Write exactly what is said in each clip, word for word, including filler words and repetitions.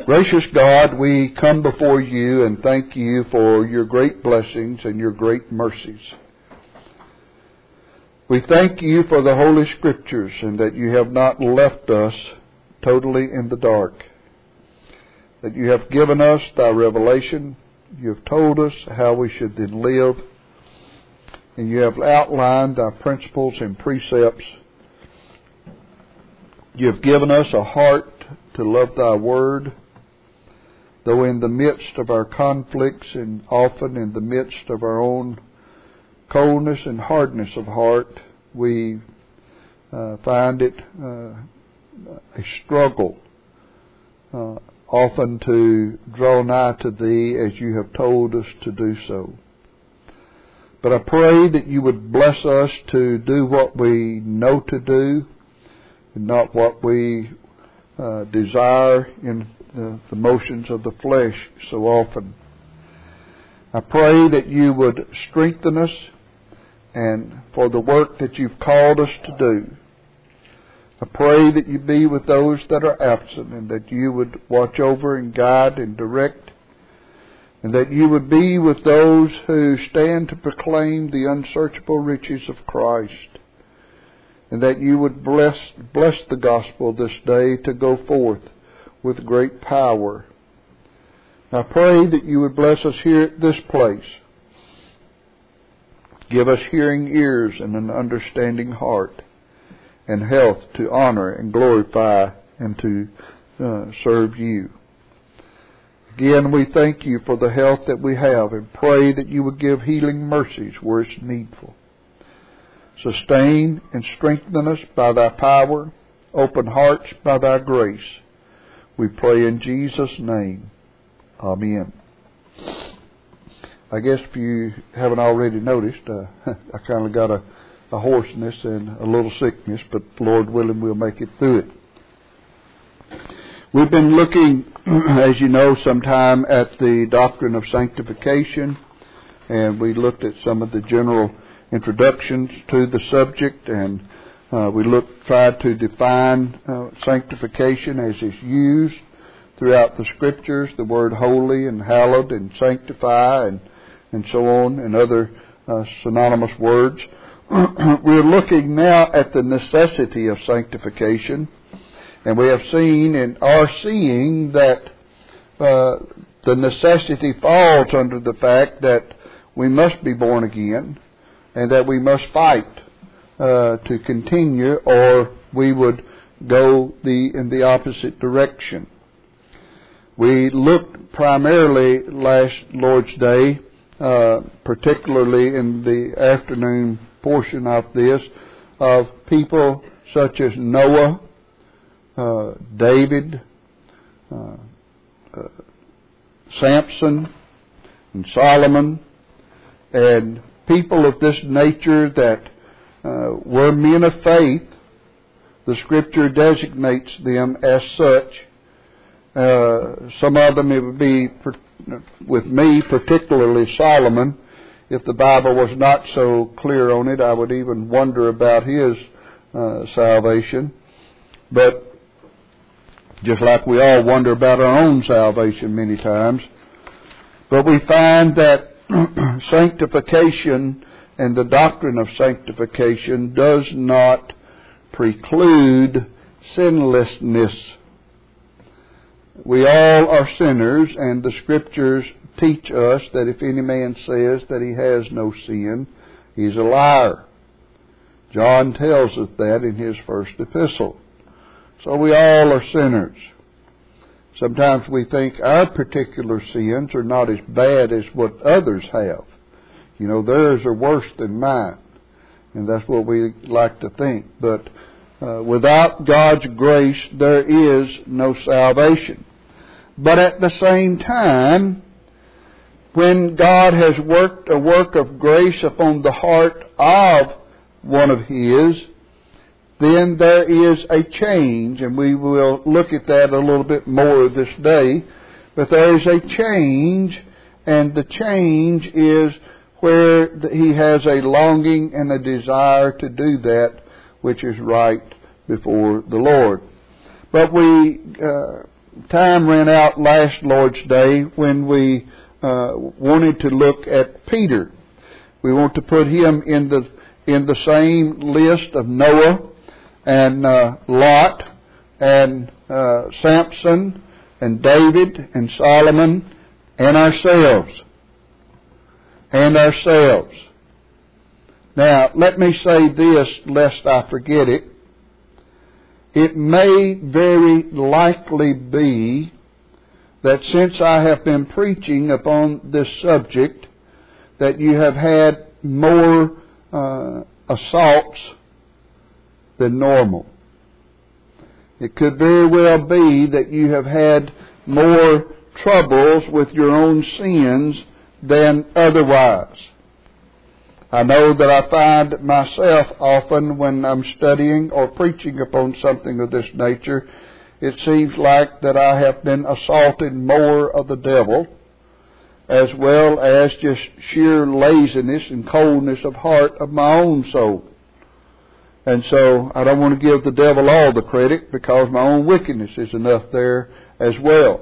Gracious God, we come before you and thank you for your great blessings and your great mercies. We thank you for the Holy Scriptures and that you have not left us totally in the dark. That you have given us thy revelation. You have told us how we should then live. And you have outlined thy principles and precepts. You have given us a heart to love thy word. Though in the midst of our conflicts and often in the midst of our own coldness and hardness of heart, we uh, find it uh, a struggle uh, often to draw nigh to thee as you have told us to do so. But I pray that you would bless us to do what we know to do and not what we uh, desire in The, the motions of the flesh so often. I pray that you would strengthen us and for the work that you've called us to do. I pray that you be with those that are absent and that you would watch over and guide and direct, and that you would be with those who stand to proclaim the unsearchable riches of Christ, and that you would bless, bless the gospel this day to go forth with great power. I pray that you would bless us here at this place. Give us hearing ears and an understanding heart and health to honor and glorify and to uh, serve you. Again, we thank you for the health that we have and pray that you would give healing mercies where it's needful. Sustain and strengthen us by thy power. Open hearts by thy grace. We pray in Jesus' name. Amen. I guess if you haven't already noticed, uh, I kind of got a, a hoarseness and a little sickness, but Lord willing, we'll make it through it. We've been looking, as you know, sometime at the doctrine of sanctification, and we looked at some of the general introductions to the subject, and Uh, we look, tried to define uh, sanctification as is used throughout the Scriptures, the word holy and hallowed and sanctify and, and so on, and other uh, synonymous words. We're looking now at the necessity of sanctification, and we have seen and are seeing that uh, the necessity falls under the fact that we must be born again and that we must fight Uh, to continue, or we would go the in the opposite direction. We looked primarily last Lord's Day, uh, particularly in the afternoon portion of this, of people such as Noah, uh, David, uh, uh, Samson, and Solomon, and people of this nature that Uh, were men of faith. The Scripture designates them as such. Uh, some of them, it would be, with me, particularly Solomon. If the Bible was not so clear on it, I would even wonder about his uh, salvation. But just like we all wonder about our own salvation many times. But we find that sanctification and the doctrine of sanctification does not preclude sinlessness. We all are sinners, and the Scriptures teach us that if any man says that he has no sin, he's a liar. John tells us that in his first epistle. So we all are sinners. Sometimes we think our particular sins are not as bad as what others have. You know, theirs are worse than mine. And that's what we like to think. But uh, without God's grace, there is no salvation. But at the same time, when God has worked a work of grace upon the heart of one of His, then there is a change. And we will look at that a little bit more this day. But there is a change, and the change is where he has a longing and a desire to do that which is right before the Lord. But we uh, time ran out last Lord's Day when we uh, wanted to look at Peter. We want to put him in the in the same list of Noah and uh, Lot and uh, Samson and David and Solomon and ourselves. And ourselves. Now, let me say this lest I forget it. It may very likely be that since I have been preaching upon this subject, that you have had more uh, assaults than normal. It could very well be that you have had more troubles with your own sins than otherwise. I know that I find myself often when I'm studying or preaching upon something of this nature, it seems like that I have been assaulted more of the devil, as well as just sheer laziness and coldness of heart of my own soul. And so I don't want to give the devil all the credit, because my own wickedness is enough there as well.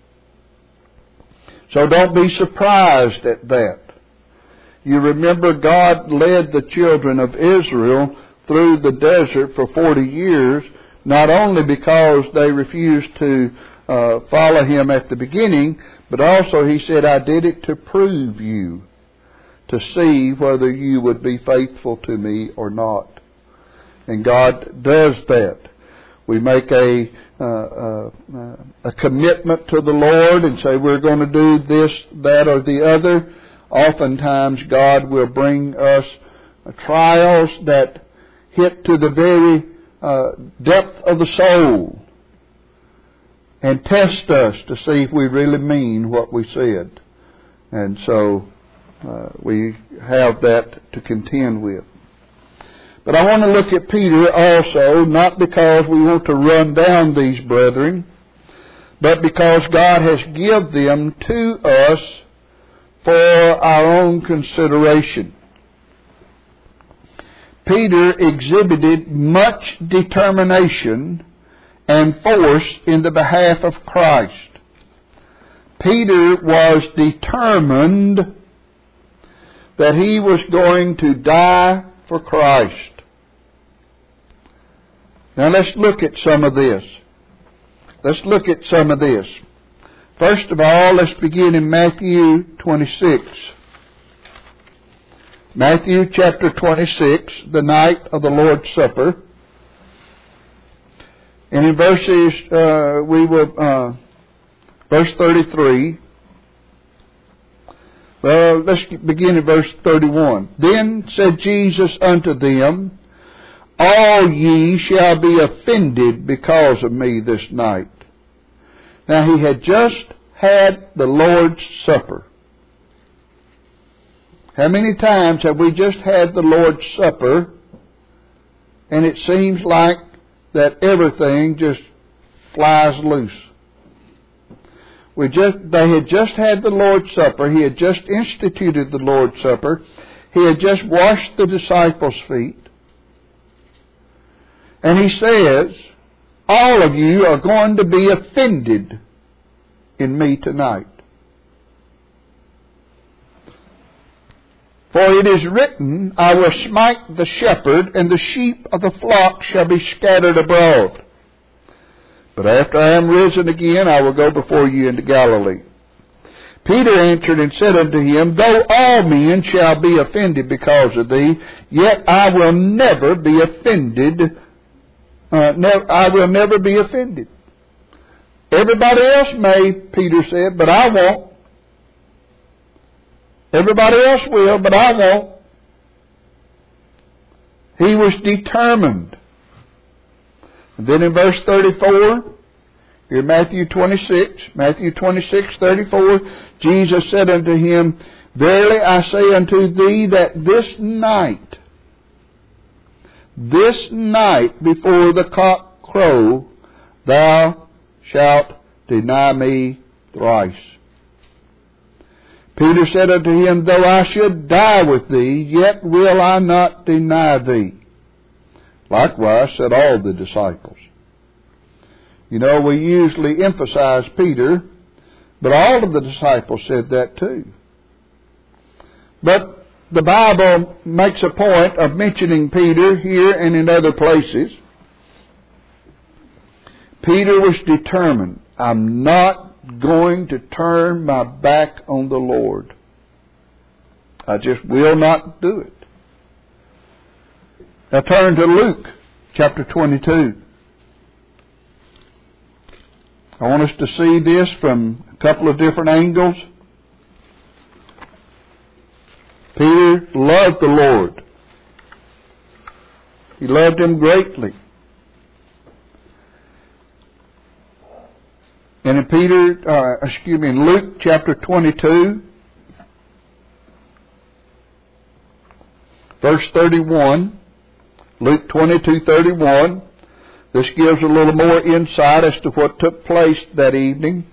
So don't be surprised at that. You remember God led the children of Israel through the desert for forty years, not only because they refused to uh, follow Him at the beginning, but also He said, I did it to prove you, to see whether you would be faithful to me or not. And God does that. We make a uh, uh, a commitment to the Lord and say we're going to do this, that, or the other. Oftentimes God will bring us trials that hit to the very uh, depth of the soul and test us to see if we really mean what we said. And so uh, we have that to contend with. But I want to look at Peter also, not because we want to run down these brethren, but because God has given them to us for our own consideration. Peter exhibited much determination and force in the behalf of Christ. Peter was determined that he was going to die for Christ. Now let's look at some of this. Let's look at some of this. First of all, let's begin in Matthew twenty-six. Matthew chapter twenty-six, the night of the Lord's Supper. And in verses, uh, we will, uh, verse thirty-three. Well, let's begin in verse thirty-one. Then said Jesus unto them, all ye shall be offended because of me this night. Now he had just had the Lord's Supper. How many times have we just had the Lord's Supper and it seems like that everything just flies loose? We just, they had just had the Lord's Supper. He had just instituted the Lord's Supper. He had just washed the disciples' feet. And he says, all of you are going to be offended in me tonight. For it is written, I will smite the shepherd, and the sheep of the flock shall be scattered abroad. But after I am risen again, I will go before you into Galilee. Peter answered and said unto him, though all men shall be offended because of thee, yet I will never be offended. Uh, never, I will never be offended. Everybody else may, Peter said, but I won't. Everybody else will, but I won't. He was determined. And then in verse thirty-four, here Matthew twenty-six, Matthew twenty-six, thirty-four, Jesus said unto him, verily I say unto thee that this night, this night before the cock crow, thou shalt deny me thrice. Peter said unto him, though I should die with thee, yet will I not deny thee. Likewise said all the disciples. You know, we usually emphasize Peter, but all of the disciples said that too. But the Bible makes a point of mentioning Peter here and in other places. Peter was determined, I'm not going to turn my back on the Lord. I just will not do it. Now turn to Luke chapter twenty-two. I want us to see this from a couple of different angles. Peter loved the Lord. He loved Him greatly. And in Peter, uh, excuse me, in Luke chapter twenty-two, verse thirty-one, Luke twenty-two thirty-one, this gives a little more insight as to what took place that evening.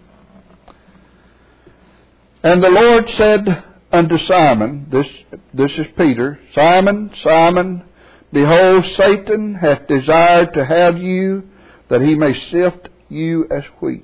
And the Lord said unto Simon, this, this is Peter, Simon, Simon, behold, Satan hath desired to have you, that he may sift you as wheat.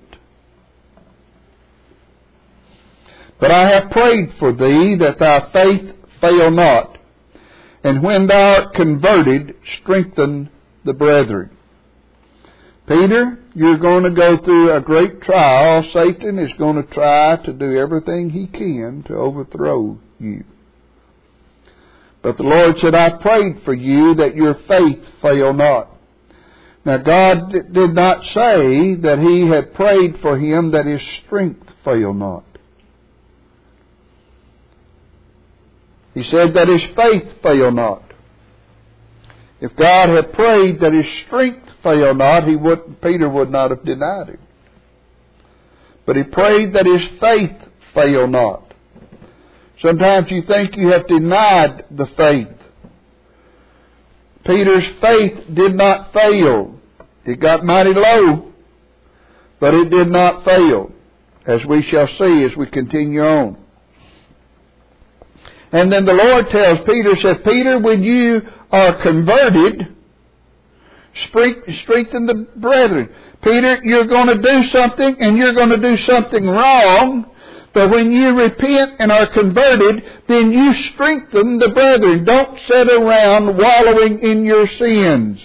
But I have prayed for thee, that thy faith fail not. And when thou art converted, strengthen the brethren. Peter, you're going to go through a great trial. Satan is going to try to do everything he can to overthrow you. But the Lord said, I prayed for you that your faith fail not. Now God did not say that he had prayed for him that his strength fail not. He said that his faith fail not. If God had prayed that his strength fail not, he would, Peter would not have denied him. But he prayed that his faith fail not. Sometimes you think you have denied the faith. Peter's faith did not fail. It got mighty low, but it did not fail, as we shall see as we continue on. And then the Lord tells Peter, says, Peter, when you are converted, strengthen the brethren. Peter, you're going to do something, and you're going to do something wrong, but when you repent and are converted, then you strengthen the brethren. Don't sit around wallowing in your sins.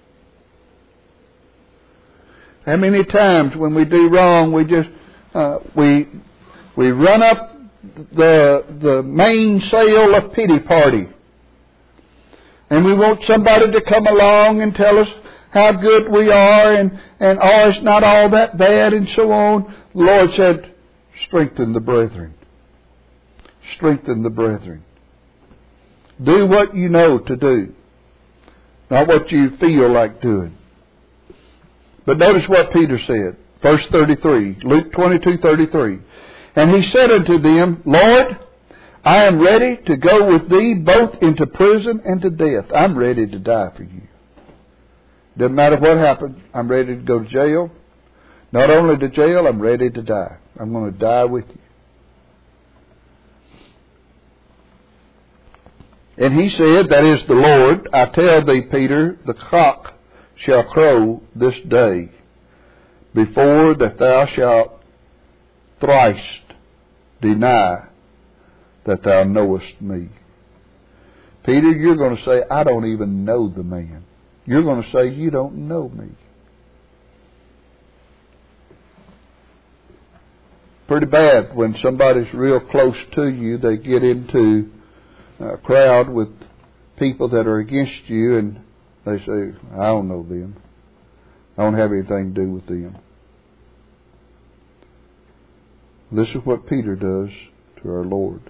How many times when we do wrong, we just, uh, we, we run up the the mainsail of pity party. And we want somebody to come along and tell us how good we are and, and oh, it's not all that bad and so on. The Lord said, strengthen the brethren. Strengthen the brethren. Do what you know to do, not what you feel like doing. But notice what Peter said. Verse thirty-three, Luke twenty-two thirty-three. And he said unto them, Lord, I am ready to go with thee both into prison and to death. I'm ready to die for you. Doesn't matter what happens. I'm ready to go to jail. Not only to jail, I'm ready to die. I'm going to die with you. And he said, that is the Lord, I tell thee, Peter, the cock shall crow this day before that thou shalt thrice deny that thou knowest me. Peter, you're going to say, I don't even know the man. You're going to say, you don't know me. Pretty bad when somebody's real close to you, they get into a crowd with people that are against you and they say, I don't know them. I don't have anything to do with them. This is what Peter does to our Lord.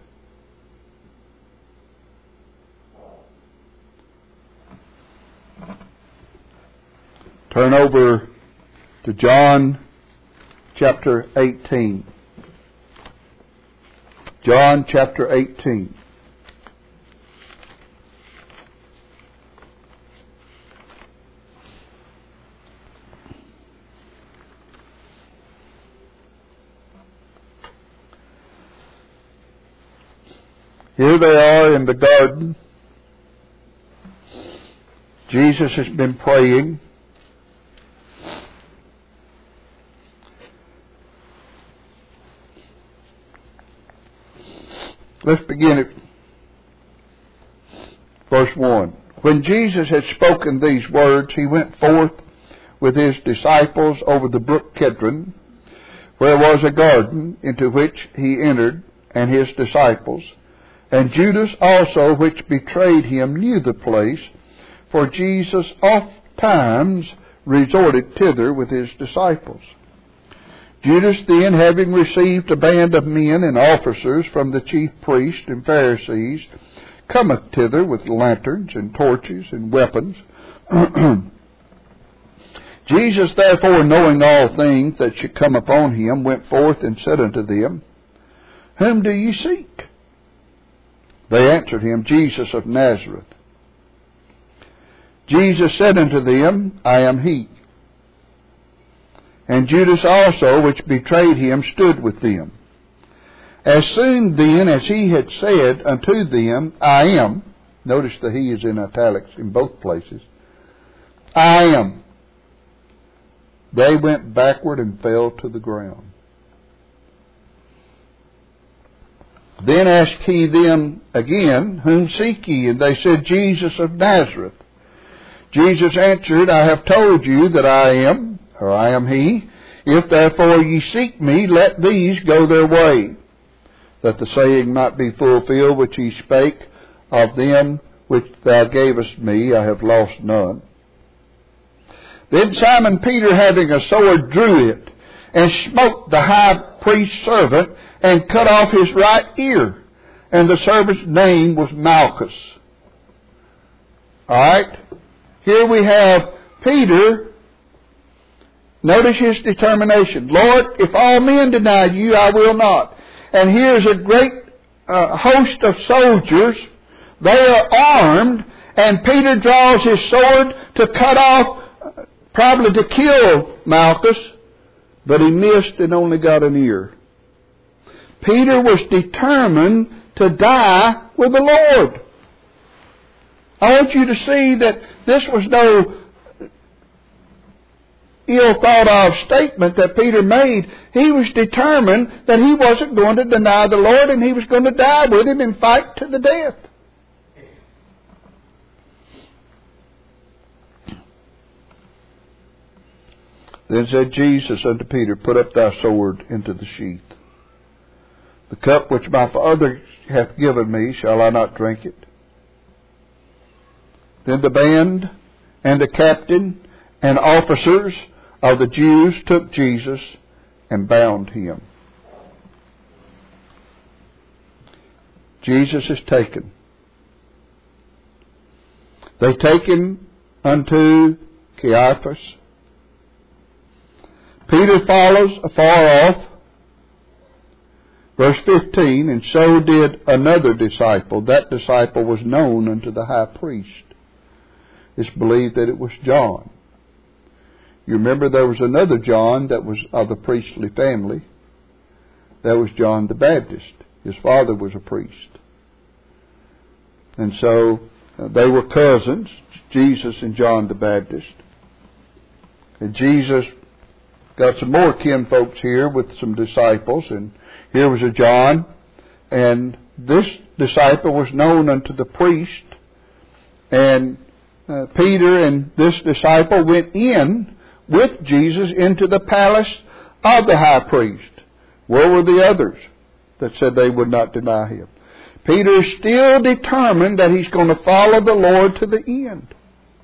Turn over to John chapter eighteen. John chapter eighteen. Here they are in the garden. Jesus has been praying. Let's begin at verse one. When Jesus had spoken these words, he went forth with his disciples over the brook Kedron, where was a garden, into which he entered, and his disciples. And Judas also, which betrayed him, knew the place, for Jesus oft times resorted thither with his disciples. Judas then, having received a band of men and officers from the chief priests and Pharisees, cometh thither with lanterns and torches and weapons. Jesus therefore, knowing all things that should come upon him, went forth and said unto them, Whom do ye seek? They answered him, Jesus of Nazareth. Jesus said unto them, I am he. And Judas also, which betrayed him, stood with them. As soon then as he had said unto them, I am, notice the he is in italics in both places, I am, they went backward and fell to the ground. Then asked he them again, Whom seek ye? And they said, Jesus of Nazareth. Jesus answered, I have told you that I am, or I am he. If therefore ye seek me, let these go their way, that the saying might be fulfilled which he spake, Of them which thou gavest me, I have lost none. Then Simon Peter, having a sword, drew it, and smote the high priest's servant, and cut off his right ear. And the servant's name was Malchus. All right? Here we have Peter. Notice his determination. Lord, if all men deny you, I will not. And here's a great uh, host of soldiers. They are armed, and Peter draws his sword to cut off, uh, probably to kill Malchus, but he missed and only got an ear. Peter was determined to die with the Lord. I want you to see that this was no ill thought of statement that Peter made. He was determined that he wasn't going to deny the Lord, and he was going to die with him and fight to the death. Then said Jesus unto Peter, Put up thy sword into the sheath. The cup which my Father hath given me, shall I not drink it? Then the band and the captain and officers of the Jews took Jesus and bound him. Jesus is taken. They take him unto Caiaphas. Peter follows afar off. Verse fifteen, and so did another disciple. That disciple was known unto the high priest. It's believed that it was John. You remember there was another John that was of the priestly family. That was John the Baptist. His father was a priest. And so uh, they were cousins, Jesus and John the Baptist. And Jesus got some more kinfolks here with some disciples, and here was a John, and this disciple was known unto the priest, and uh, Peter and this disciple went in with Jesus into the palace of the high priest. Where were the others that said they would not deny him? Peter is still determined that he's going to follow the Lord to the end.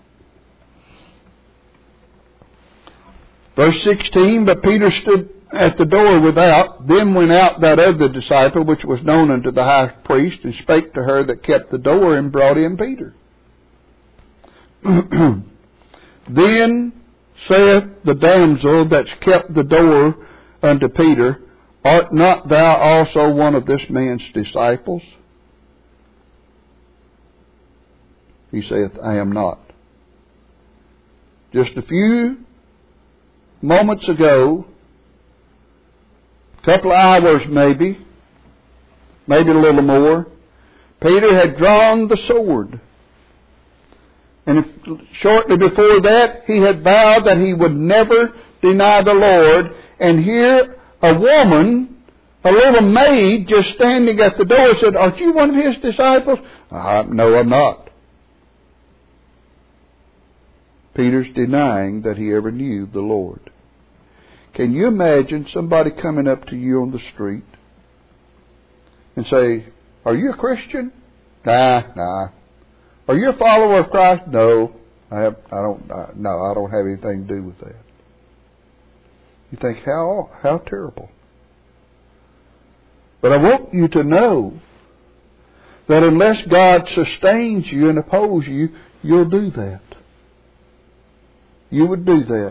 Verse sixteen, but Peter stood at the door without. Then went out that other disciple, which was known unto the high priest, and spake to her that kept the door, and brought in Peter. Then saith the damsel that's kept the door unto Peter, Art not thou also one of this man's disciples? He saith, I am not. Just a few moments ago, a couple of hours maybe, maybe a little more, Peter had drawn the sword. And if, shortly before that, he had vowed that he would never deny the Lord. And here, a woman A little maid just standing at the door said, "Aren't you one of his disciples?" Uh, no, I'm not. Peter's denying that he ever knew the Lord. Can you imagine somebody coming up to you on the street and say, "Are you a Christian?" Nah, nah. Are you a follower of Christ? No, I have. I don't. I, no, I don't have anything to do with that. You think how how terrible. But I want you to know that unless God sustains you and opposes you, you'll do that. You would do that.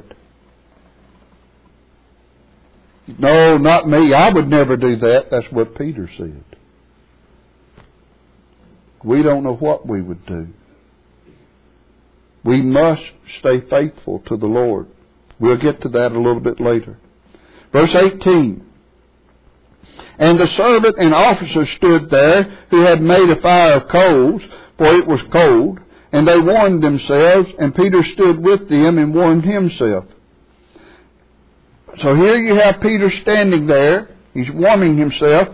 No, not me. I would never do that. That's what Peter said. We don't know what we would do. We must stay faithful to the Lord. We'll get to that a little bit later. Verse eighteen. And the servant and officers stood there, who had made a fire of coals, for it was cold, and they warmed themselves, and Peter stood with them and warmed himself. So here you have Peter standing there. He's warming himself.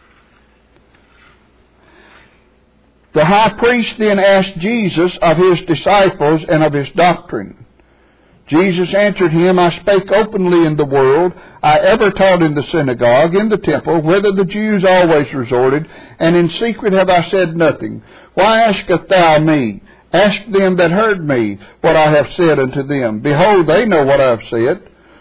The high priest then asked Jesus of his disciples and of his doctrine. Jesus answered him, "I spake openly in the world. I ever taught in the synagogue, in the temple, whither the Jews always resorted, and in secret have I said nothing. Why askest thou me? Ask them that heard me what I have said unto them. Behold, they know what I have said."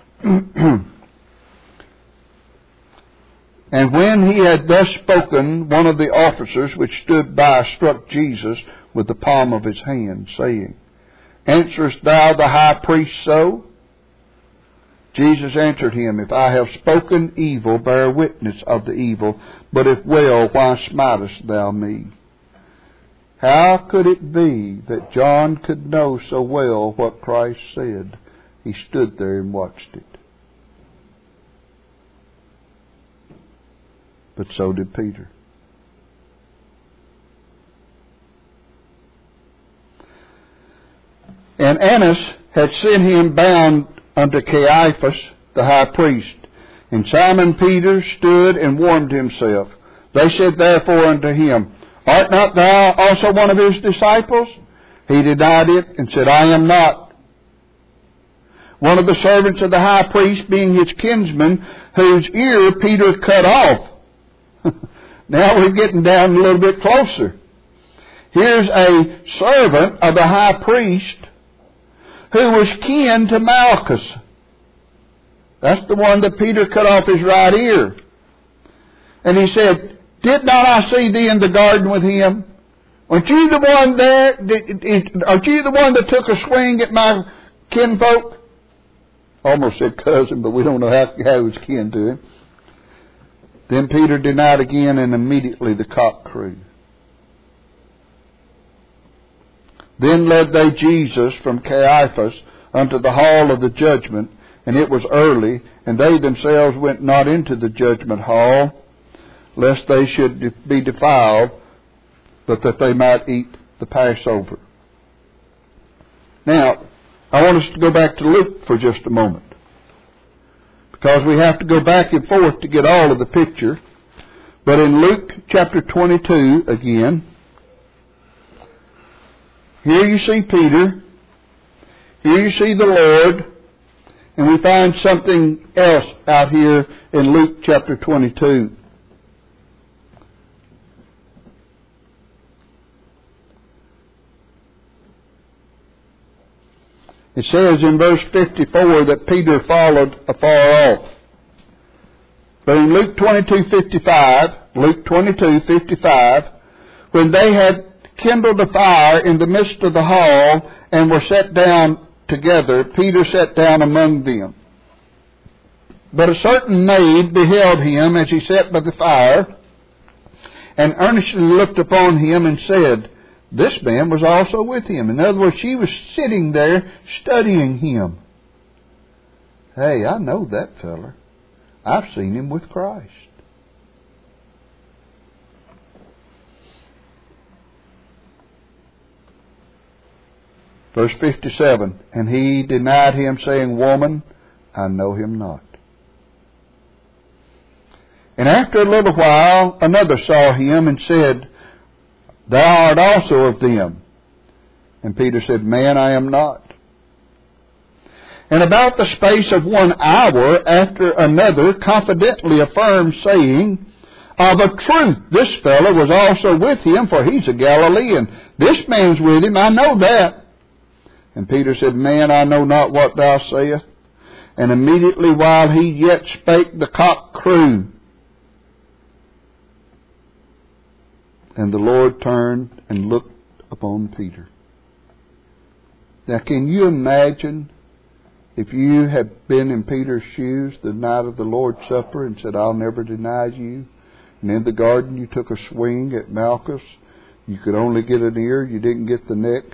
And when he had thus spoken, one of the officers which stood by struck Jesus with the palm of his hand, saying, "Answerest thou the high priest so?" Jesus answered him, "If I have spoken evil, bear witness of the evil. But if well, why smitest thou me?" How could it be that John could know so well what Christ said? He stood there and watched it. But so did Peter. And Annas had sent him bound unto Caiaphas, the high priest. And Simon Peter stood and warmed himself. They said therefore unto him, "Art not thou also one of his disciples?" He denied it and said, "I am not." One of the servants of the high priest, being his kinsman, whose ear Peter cut off. Now we're getting down a little bit closer. Here's a servant of the high priest who was kin to Malchus. That's the one that Peter cut off his right ear. And he said, "Did not I see thee in the garden with him? Aren't you the one there? Aren't you the one that took a swing at my kinfolk?" Almost said cousin, but we don't know how, how he was kin to him. Then Peter denied again, and immediately the cock crew. Then led they Jesus from Caiaphas unto the hall of the judgment, and it was early, and they themselves went not into the judgment hall, lest they should be defiled, but that they might eat the Passover. Now, I want us to go back to Luke for just a moment, because we have to go back and forth to get all of the picture. But in Luke chapter twenty-two again, here you see Peter, here you see the Lord, and we find something else out here in Luke chapter twenty-two. It says in verse fifty-four that Peter followed afar off. But in Luke twenty-two fifty-five, Luke twenty-two fifty-five, when they had kindled a fire in the midst of the hall and were set down together, Peter sat down among them. But a certain maid beheld him as he sat by the fire, and earnestly looked upon him and said, "This man was also with him." In other words, she was sitting there studying him. Hey, I know that feller. I've seen him with Christ. Verse fifty-seven, and he denied him, saying, "Woman, I know him not." And after a little while, another saw him and said, Thou art also of them. And Peter said, Man, I am not. And about the space of one hour after another confidently affirmed, saying, Of a truth, this fellow was also with him, for he's a Galilean. This man's with him, I know that. And Peter said, Man, I know not what thou sayest. And immediately while he yet spake, the cock crew. And the Lord turned and looked upon Peter. Now, can you imagine if you had been in Peter's shoes the night of the Lord's Supper and said, I'll never deny you? And in the garden you took a swing at Malchus. You could only get an ear, you didn't get the neck.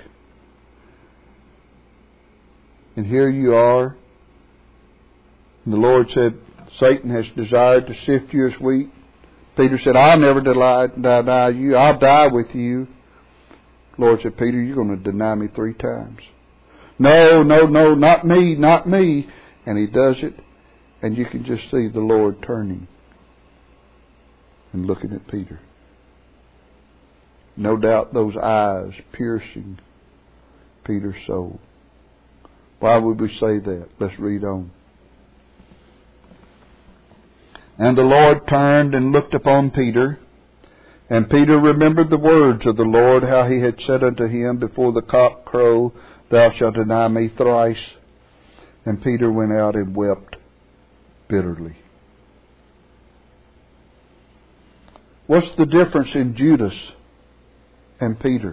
And here you are. And the Lord said, Satan has desired to sift you as wheat. Peter said, I'll never deny, deny you. I'll die with you. The Lord said, Peter, you're going to deny me three times. No, no, no, not me, not me. And he does it. And you can just see the Lord turning and looking at Peter. No doubt those eyes piercing Peter's soul. Why would we say that? Let's read on. And the Lord turned and looked upon Peter. And Peter remembered the words of the Lord, how he had said unto him, Before the cock crow, thou shalt deny me thrice. And Peter went out and wept bitterly. What's the difference in Judas and Peter?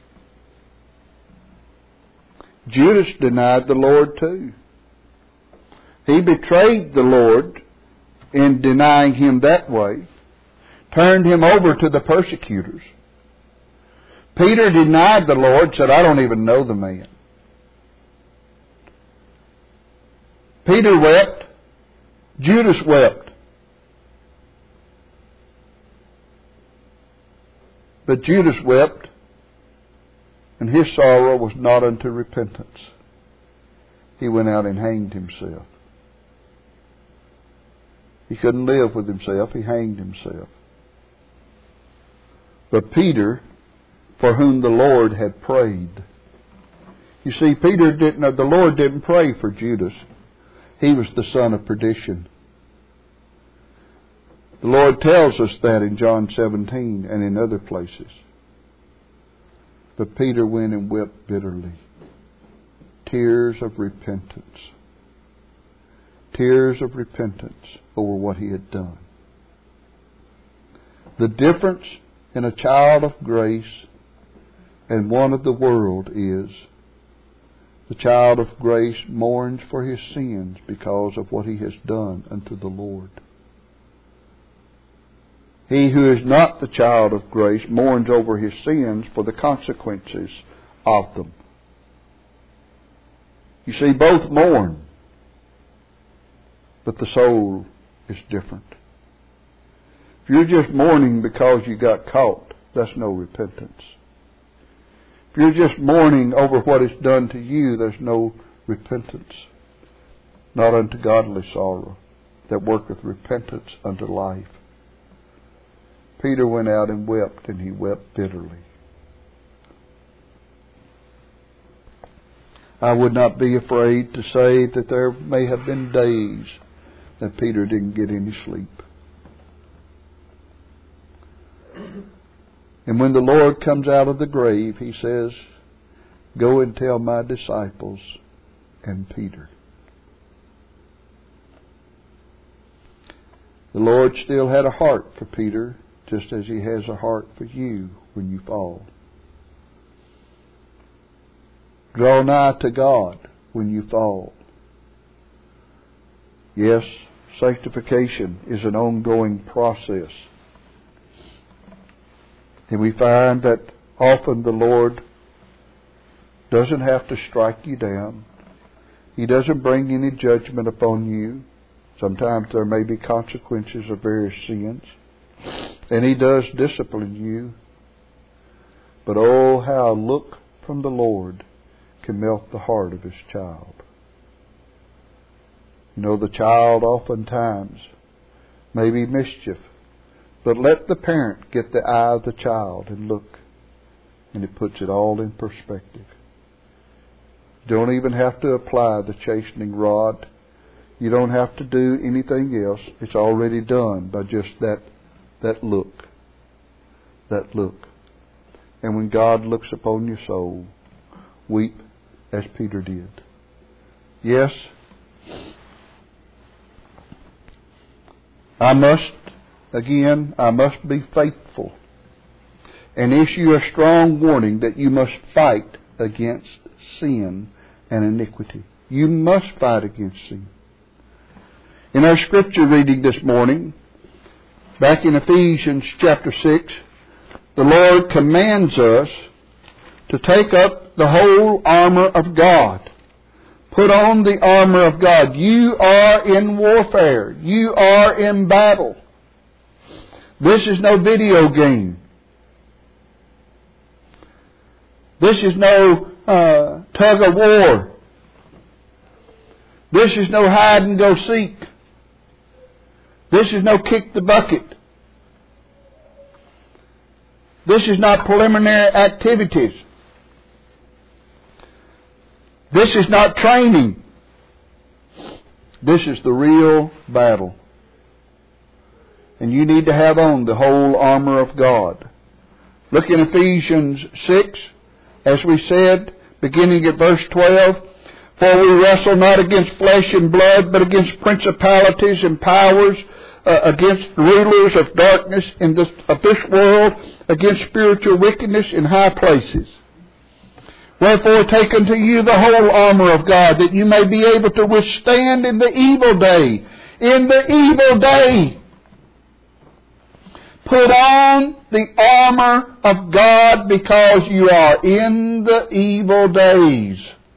Judas denied the Lord too. He betrayed the Lord in denying him that way, turned him over to the persecutors. Peter denied the Lord, said, I don't even know the man. Peter wept. Judas wept. But Judas wept, and his sorrow was not unto repentance. He went out and hanged himself. He couldn't live with himself. He hanged himself. But Peter, for whom the Lord had prayed. You see, Peter didn't, the Lord didn't pray for Judas. He was the son of perdition. The Lord tells us that in John seventeen and in other places. But Peter went and wept bitterly. Tears of repentance. Tears of repentance over what he had done. The difference in a child of grace and one of the world is the child of grace mourns for his sins because of what he has done unto the Lord. He who is not the child of grace mourns over his sins for the consequences of them. You see, both mourn, but the soul is different. If you're just mourning because you got caught, that's no repentance. If you're just mourning over what is done to you, there's no repentance. Not unto godly sorrow, that worketh repentance unto life. Peter went out and wept, and he wept bitterly. I would not be afraid to say that there may have been days that Peter didn't get any sleep. And when the Lord comes out of the grave, he says, Go and tell my disciples and Peter. The Lord still had a heart for Peter, just as he has a heart for you when you fall. Draw nigh to God when you fall. Yes, sanctification is an ongoing process. And we find that often the Lord doesn't have to strike you down. He doesn't bring any judgment upon you. Sometimes there may be consequences of various sins. And He does discipline you. But oh, how a look from the Lord can melt the heart of His child. You know, the child oftentimes maybe mischief. But let the parent get the eye of the child and look, and it puts it all in perspective. You don't even have to apply the chastening rod. You don't have to do anything else. It's already done by just that, that look. That look. And when God looks upon your soul, weep as Peter did. Yes, I must, again, I must be faithful and issue a strong warning that you must fight against sin and iniquity. You must fight against sin. In our scripture reading this morning, back in Ephesians chapter six, the Lord commands us to take up the whole armor of God. Put on the armor of God. You are in warfare. You are in battle. This is no video game. This is no uh, tug of war. This is no hide and go seek. This is no kick the bucket. This is not preliminary activities. This is not training. This is the real battle. And you need to have on the whole armor of God. Look in Ephesians six, as we said, beginning at verse twelve. For we wrestle not against flesh and blood, but against principalities and powers, uh, against rulers of darkness in this, of this world, against spiritual wickedness in high places. Wherefore take unto you the whole armor of God, that you may be able to withstand in the evil day. In the evil day. Put on the armor of God, because you are in the evil days.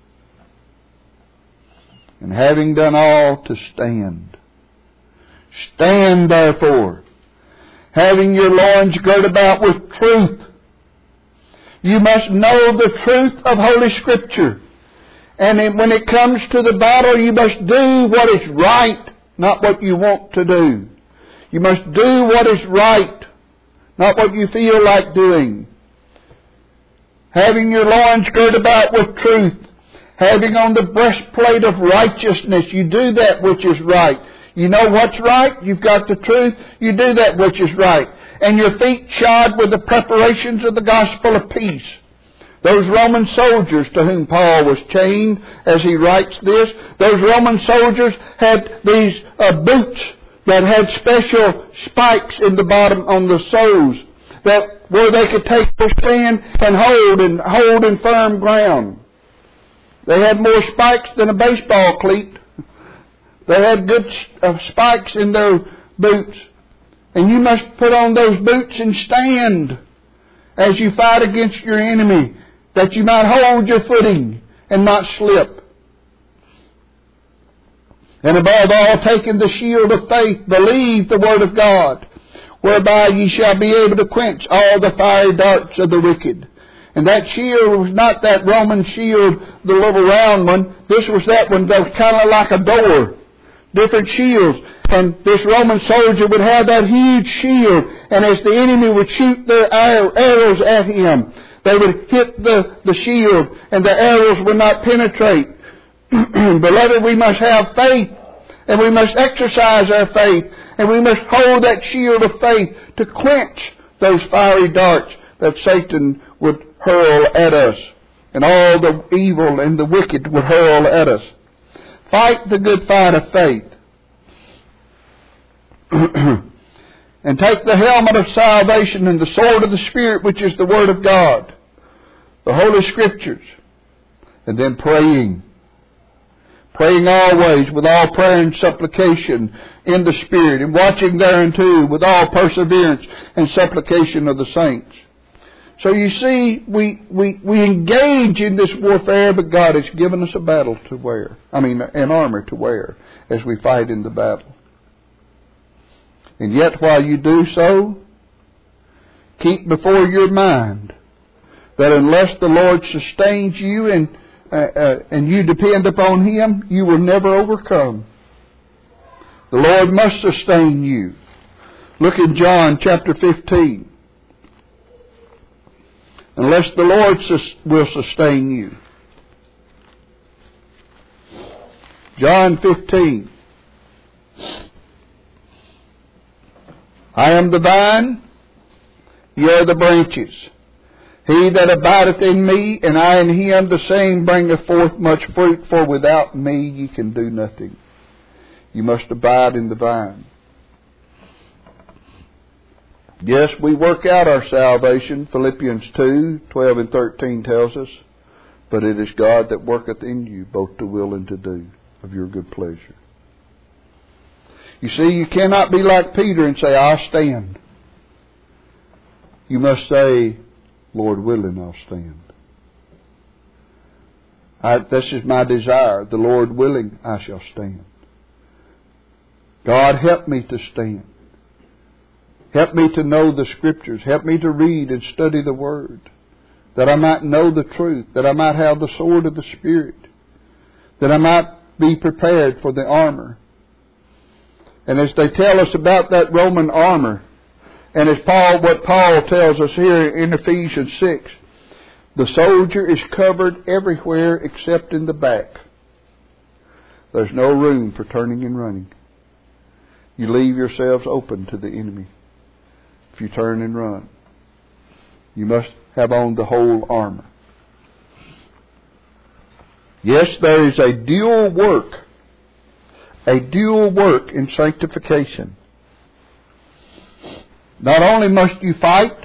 And having done all, to stand. Stand therefore, having your loins girt about with truth. You must know the truth of Holy Scripture. And when it comes to the battle, you must do what is right, not what you want to do. You must do what is right, not what you feel like doing. Having your loins girt about with truth. Having on the breastplate of righteousness. You do that which is right. You know what's right? You've got the truth. You do that which is right. And your feet shod with the preparations of the gospel of peace. Those Roman soldiers to whom Paul was chained as he writes this, those Roman soldiers had these uh, boots that had special spikes in the bottom on the soles, that where they could take their stand and hold and hold in firm ground. They had more spikes than a baseball cleat. They had good uh, spikes in their boots. And you must put on those boots and stand as you fight against your enemy, that you might hold your footing and not slip. And above all, taking the shield of faith, believe the word of God, whereby ye shall be able to quench all the fiery darts of the wicked. And that shield was not that Roman shield, the little round one. This was that one that was kind of like a door. Different shields. And this Roman soldier would have that huge shield. And as the enemy would shoot their arrows at him, they would hit the, the shield and the arrows would not penetrate. Beloved, we must have faith. And we must exercise our faith. And we must hold that shield of faith to quench those fiery darts that Satan would hurl at us. And all the evil and the wicked would hurl at us. Fight the good fight of faith. And take the helmet of salvation and the sword of the Spirit, which is the Word of God. The Holy Scriptures. And then praying. Praying always with all prayer and supplication in the Spirit. And watching thereunto with all perseverance and supplication of the saints. So you see, we, we, we engage in this warfare, but God has given us a battle to wear. I mean, an armor to wear as we fight in the battle. And yet while you do so, keep before your mind that unless the Lord sustains you and, uh, uh, and you depend upon Him, you will never overcome. The Lord must sustain you. Look in John chapter fifteen. Unless the Lord sus- will sustain you. John fifteen. I am the vine, ye are the branches. He that abideth in me, and I in him, the same bringeth forth much fruit, for without me ye can do nothing. You must abide in the vine. Yes, we work out our salvation, Philippians two, twelve and thirteen tells us, but it is God that worketh in you both to will and to do of your good pleasure. You see, you cannot be like Peter and say, I'll stand. You must say, Lord willing, I'll stand. I, this is my desire. The Lord willing, I shall stand. God, help me to stand. Help me to know the Scriptures. Help me to read and study the Word, that I might know the truth, that I might have the sword of the Spirit, that I might be prepared for the armor. And as they tell us about that Roman armor, and as Paul, what Paul tells us here in Ephesians six, the soldier is covered everywhere except in the back. There's no room for turning and running. You leave yourselves open to the enemy if you turn and run. You must have on the whole armor. Yes, there is a dual work, a dual work in sanctification. Not only must you fight,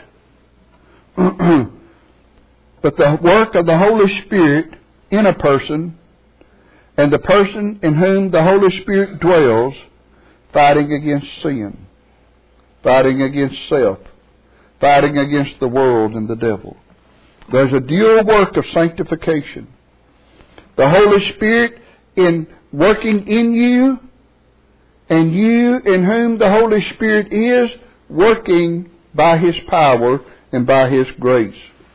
but the work of the Holy Spirit in a person, and the person in whom the Holy Spirit dwells, fighting against sin, fighting against self, fighting against the world and the devil. There's a dual work of sanctification. The Holy Spirit in working in you, and you in whom the Holy Spirit is working by His power and by His grace.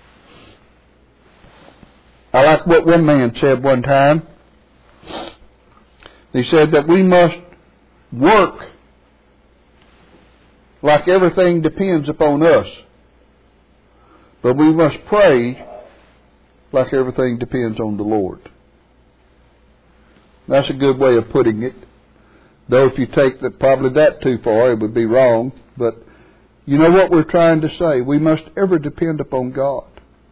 I like what one man said one time. He said that we must work like everything depends upon us, but we must pray like everything depends on the Lord. That's a good way of putting it. Though if you take that probably that too far, it would be wrong. But you know what we're trying to say? We must ever depend upon God.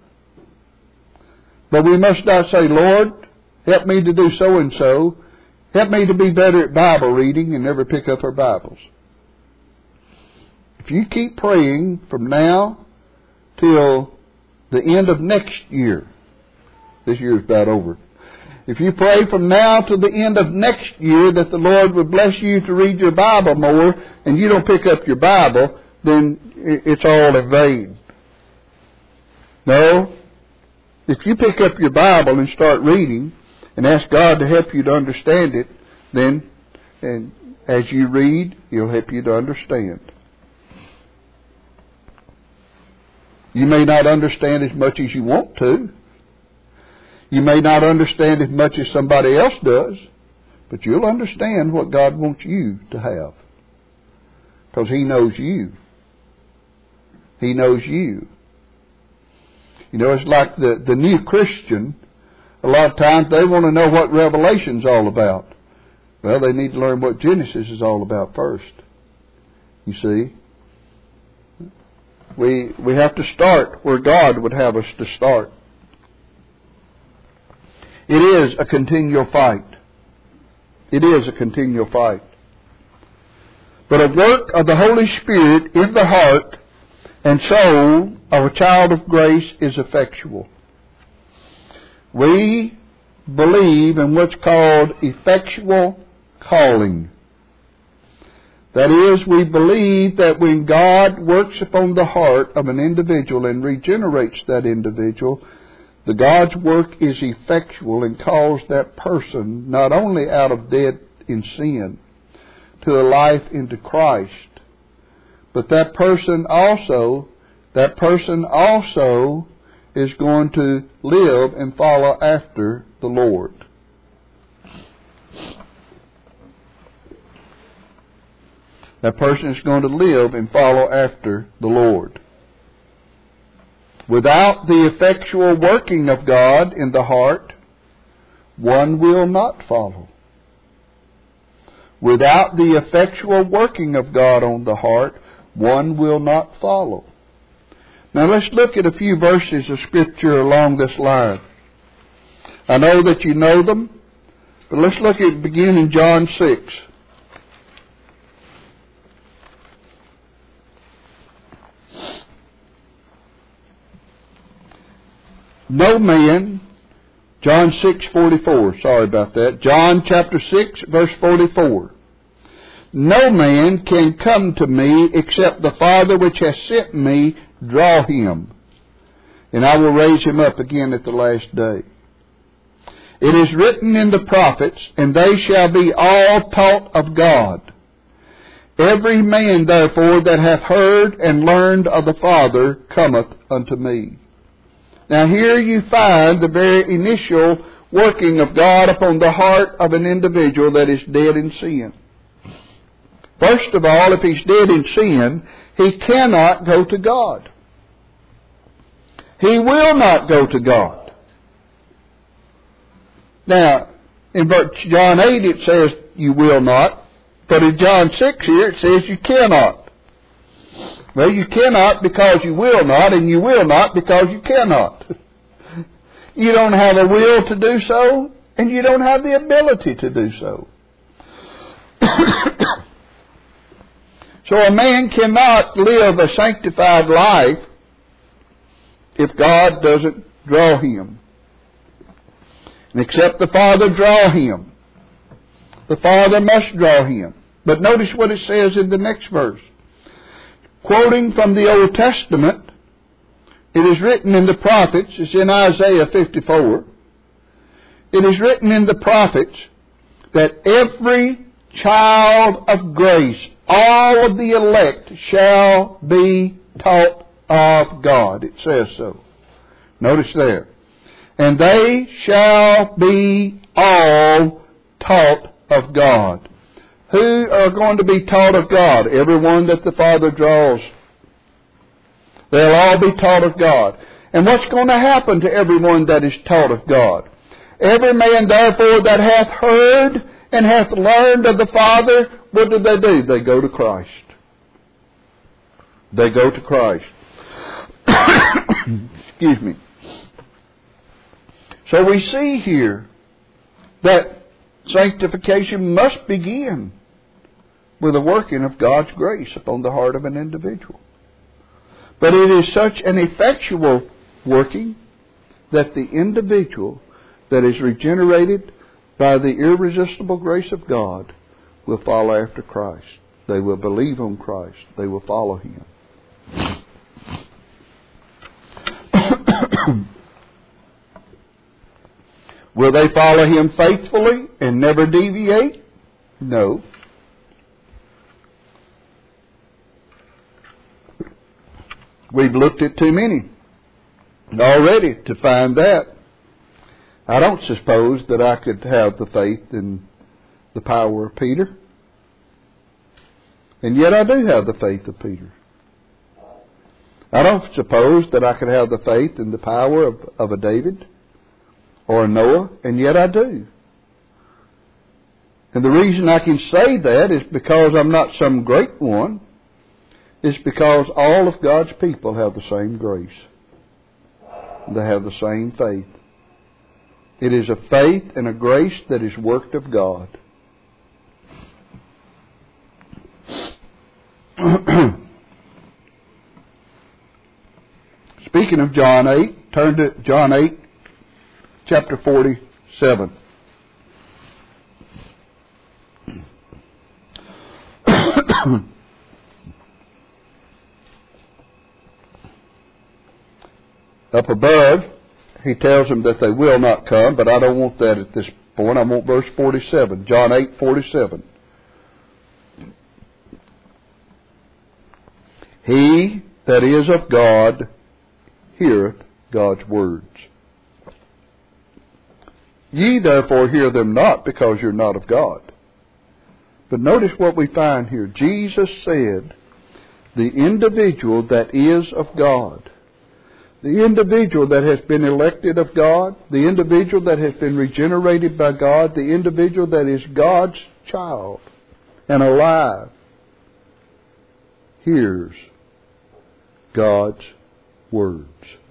But we must not say, Lord, help me to do so and so. Help me to be better at Bible reading, and never pick up our Bibles. If you keep praying from now till the end of next year, this year is about over. If you pray from now to the end of next year that the Lord would bless you to read your Bible more, and you don't pick up your Bible, then it's all in vain. No. If you pick up your Bible and start reading and ask God to help you to understand it, then and as you read, He'll help you to understand. You may not understand as much as you want to. You may not understand as much as somebody else does, but you'll understand what God wants you to have. Because He knows you. He knows you. You know, it's like the, the new Christian. A lot of times they want to know what Revelation's all about. Well, they need to learn what Genesis is all about first. You see? We, we have to start where God would have us to start. It is a continual fight. It is a continual fight. But a work of the Holy Spirit in the heart and soul of a child of grace is effectual. We believe in what's called effectual calling. That is, we believe that when God works upon the heart of an individual and regenerates that individual, the God's work is effectual and calls that person not only out of death in sin to a life into Christ, but that person also, that person also is going to live and follow after the Lord. That person is going to live and follow after the Lord. Without the effectual working of God in the heart, one will not follow. Without the effectual working of God on the heart, one will not follow. Now let's look at a few verses of Scripture along this line. I know that you know them, but let's look at begin in John six. No man, John six forty-four, sorry about that. John chapter six, verse forty-four. No man can come to me except the Father which has sent me draw him, and I will raise him up again at the last day. It is written in the prophets, and they shall be all taught of God. Every man, therefore, that hath heard and learned of the Father cometh unto me. Now here you find the very initial working of God upon the heart of an individual that is dead in sin. First of all, if he's dead in sin, he cannot go to God. He will not go to God. Now, in John eight it says you will not, but in John six here it says you cannot. Well, you cannot because you will not, and you will not because you cannot. You don't have a will to do so, and you don't have the ability to do so. So a man cannot live a sanctified life if God doesn't draw him. And except the Father draw him. The Father must draw him. But notice what it says in the next verse. Quoting from the Old Testament, it is written in the prophets, it's in Isaiah fifty-four, it is written in the prophets that every child of grace, all of the elect, shall be taught of God. It says so. Notice there. And they shall be all taught of God. Who are going to be taught of God? Everyone that the Father draws. They'll all be taught of God. And what's going to happen to everyone that is taught of God? Every man, therefore, that hath heard and hath learned of the Father, what do they do? They go to Christ. They go to Christ. Excuse me. So we see here that sanctification must begin with the working of God's grace upon the heart of an individual. But it is such an effectual working that the individual that is regenerated by the irresistible grace of God will follow after Christ. They will believe on Christ. They will follow Him. Will they follow Him faithfully and never deviate? No. We've looked at too many already to find that. I don't suppose that I could have the faith and the power of Peter. And yet I do have the faith of Peter. I don't suppose that I could have the faith and the power of, of a David or a Noah, and yet I do. And the reason I can say that is because I'm not some great one. It's because all of God's people have the same grace. They have the same faith. It is a faith and a grace that is worked of God. Speaking of John eight, turn to John eight, chapter forty-seven. Up above, he tells them that they will not come, but I don't want that at this point. I want verse forty-seven, John eight forty-seven. He that is of God heareth God's words. Ye therefore hear them not, because you're not of God. But notice what we find here. Jesus said, the individual that is of God, the individual that has been elected of God, the individual that has been regenerated by God, the individual that is God's child and alive, hears God's words.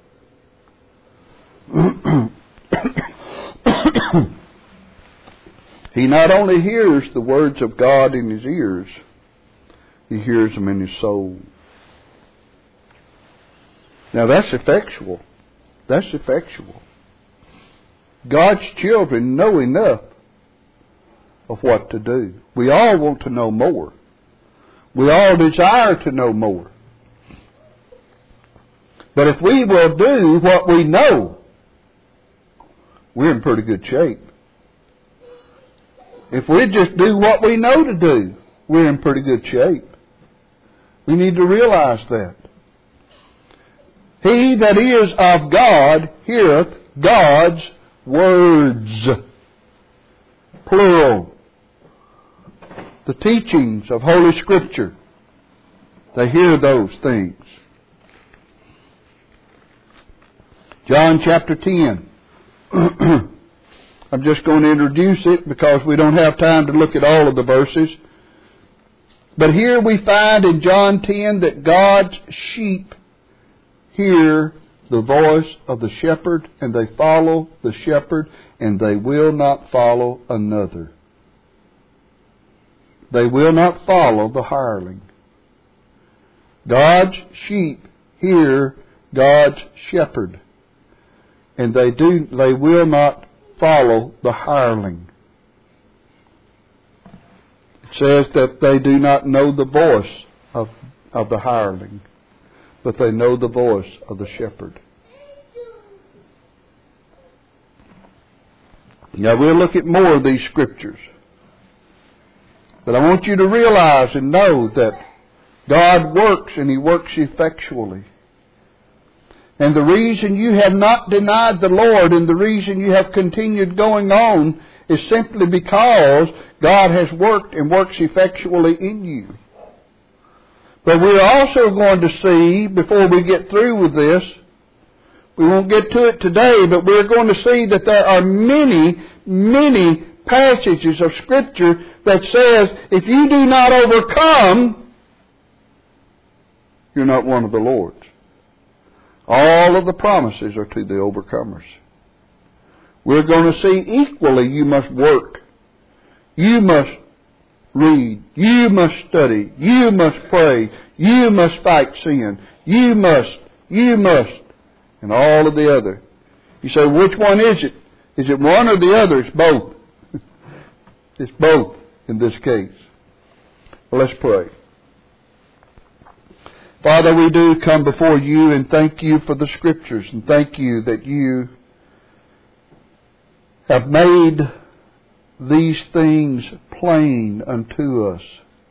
He not only hears the words of God in his ears, he hears them in his soul. Now that's effectual. That's effectual. God's children know enough of what to do. We all want to know more. We all desire to know more. But if we will do what we know, we're in pretty good shape. If we just do what we know to do, we're in pretty good shape. We need to realize that. He that is of God heareth God's words. Plural. The teachings of Holy Scripture. They hear those things. John chapter ten. I'm just going to introduce it because we don't have time to look at all of the verses. But here we find in John ten that God's sheep hear the voice of the shepherd, and they follow the shepherd, and they will not follow another. They will not follow the hireling. God's sheep hear God's shepherd, and they do they will not follow the hireling. It says that they do not know the voice of, of the hireling, but they know the voice of the shepherd. Now we'll look at more of these scriptures. But I want you to realize and know that God works, and He works effectually. And the reason you have not denied the Lord, and the reason you have continued going on, is simply because God has worked and works effectually in you. But we're also going to see, before we get through with this, we won't get to it today, but we're going to see that there are many, many passages of Scripture that says, if you do not overcome, you're not one of the Lord's. All of the promises are to the overcomers. We're going to see equally you must work. You must read. You must study. You must pray. You must fight sin. You must. You must. And all of the other. You say, which one is it? Is it one or the other? It's both. It's both in this case. Well, let's pray. Father, we do come before you and thank you for the Scriptures, and thank you that you have made these things plain unto us.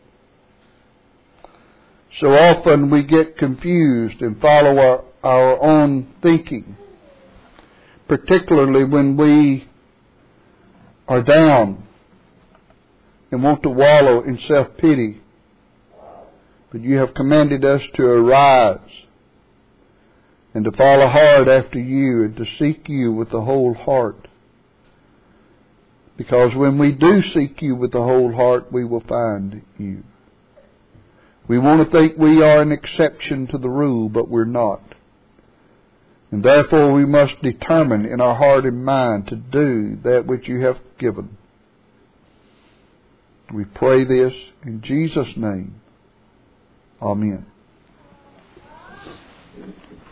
So often we get confused and follow our, our own thinking, particularly when we are down and want to wallow in self-pity. But you have commanded us to arise and to follow hard after you and to seek you with the whole heart. Because when we do seek you with the whole heart, we will find you. We want to think we are an exception to the rule, but we're not. And therefore we must determine in our heart and mind to do that which you have given. We pray this in Jesus' name. Amen.